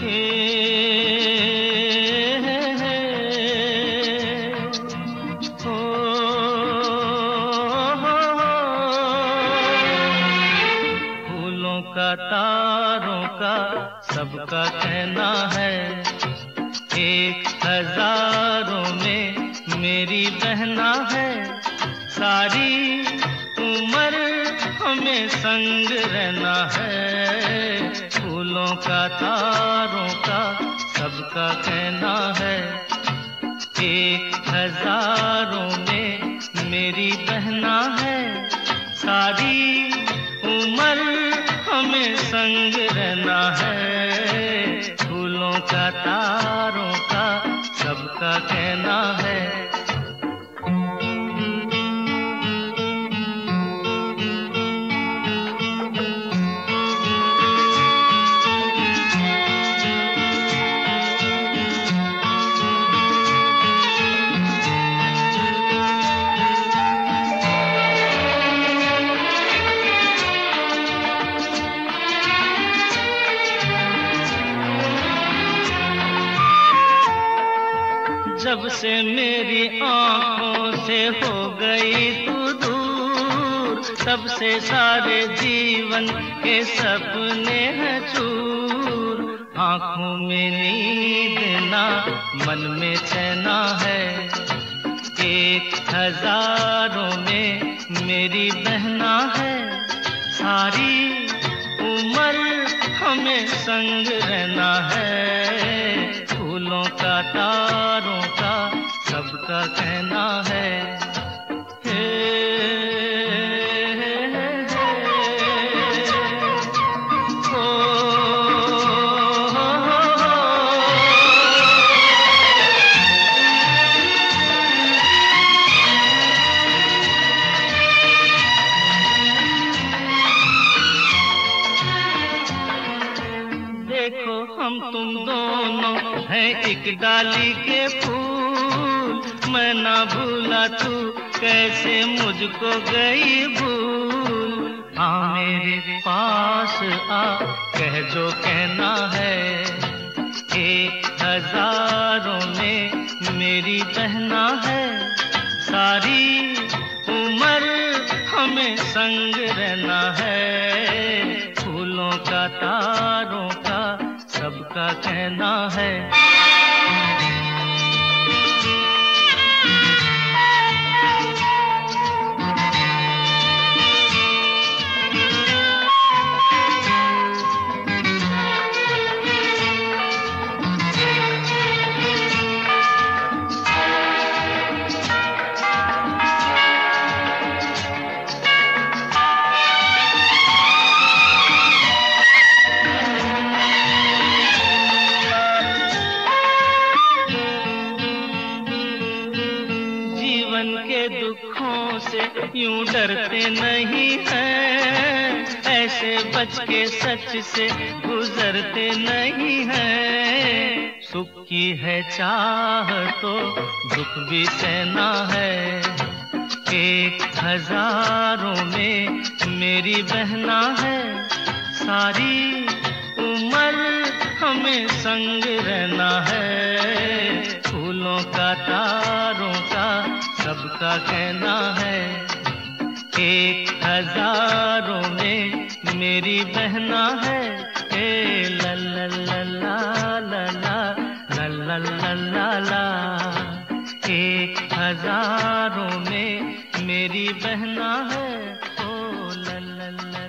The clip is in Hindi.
फूलों का तारों का सबका कहना है, एक हजारों में मेरी बहना है। सारी उम्र हमें संग रहना है। फूलों का तारों का सबका कहना है, एक हजारों में मेरी बहना है। सारी उम्र हमें संग रहना है। फूलों का तारों का सबका कहना है। जब से मेरी आँखों से हो गई तू दूर, तब से सारे जीवन के सपने हैं चूर। आँखों में नींद ना, मन में चैना है, एक हजारों में मेरी बहना है। सारी उम्र हमें संग रहना है। फूलों का तारों का सबका कहना है। देखो हम तुम दोनों हैं एक डाली के फूल, मैं ना भूला तू कैसे मुझको गई भूल। हाँ मेरे पास आ, कह जो कहना है, एक हजारों में मेरी बहना है। सारी उम्र हमें संग रहना है। फूलों का तारों का सबका कहना है। जीवन के दुखों से यूं डरते नहीं हैं, ऐसे बच के सच से गुजरते नहीं हैं। सुख की है चाह तो दुख भी सहना है। एक हजारों में मेरी बहना है। सारी उम्र हमें संग रहना है। फूलों का तारों का सबका कहना है, एक हजारों में मेरी बहना है। ए ला ला ला ला ला ला ला ला ला ला, एक हजारों में मेरी बहना है। ओ ला ला ला